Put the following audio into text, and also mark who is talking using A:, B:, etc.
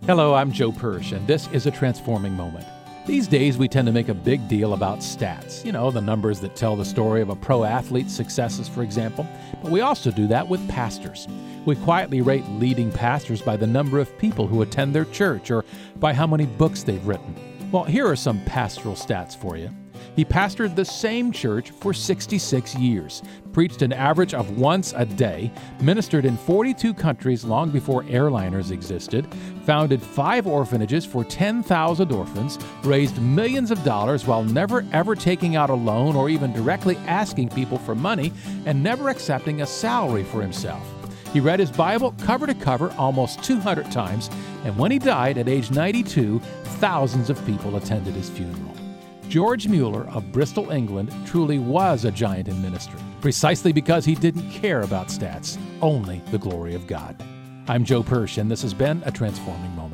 A: Hello, I'm Joe Persh, and this is A Transforming Moment. These days, we tend to make a big deal about stats. You know, the numbers that tell the story of a pro athlete's successes, for example. But we also do that with pastors. We quietly rate leading pastors by the number of people who attend their church or by how many books they've written. Well, here are some pastoral stats for you. He pastored the same church for 66 years, preached an average of once a day, ministered in 42 countries long before airliners existed, founded 5 orphanages for 10,000 orphans, raised millions of dollars while never ever taking out a loan or even directly asking people for money, and never accepting a salary for himself. He read his Bible cover to cover almost 200 times, and when he died at age 92, thousands of people attended his funeral. George Mueller of Bristol, England, truly was a giant in ministry, precisely because he didn't care about stats, only the glory of God. I'm Joe Persh, and this has been A Transforming Moment.